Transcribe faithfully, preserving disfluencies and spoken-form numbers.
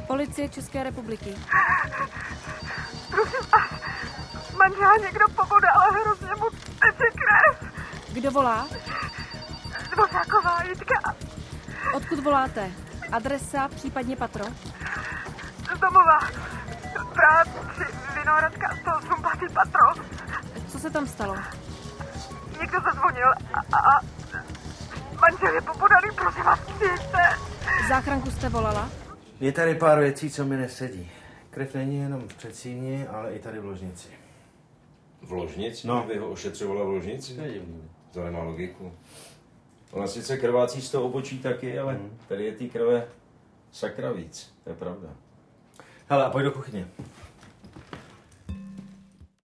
Policie České republiky. Prosím vás, manžela někdo pobodal, ale hrozně mu teče krev. Kdo volá? Dvořáková Jitka. Odkud voláte? Adresa, případně patro? Z domova. Praha tři, Vinohradská sto osm, pátý patro. Co se tam stalo? Někdo zazvonil a, a, a manžel je pobodalý, prosím vás, přijeďte. Záchranku jste volala? Je tady pár věcí, co mi nesedí. Krev není jenom v předsíni, ale i tady v ložnici. V ložnici? No. Vy ho ošetřovala v ložnici? To je divný. To nemá logiku. Ona sice krvácí z toho obočí taky, ale Hmm. tady je té krve sakra víc. To je pravda. Hele, a pojď do kuchyně.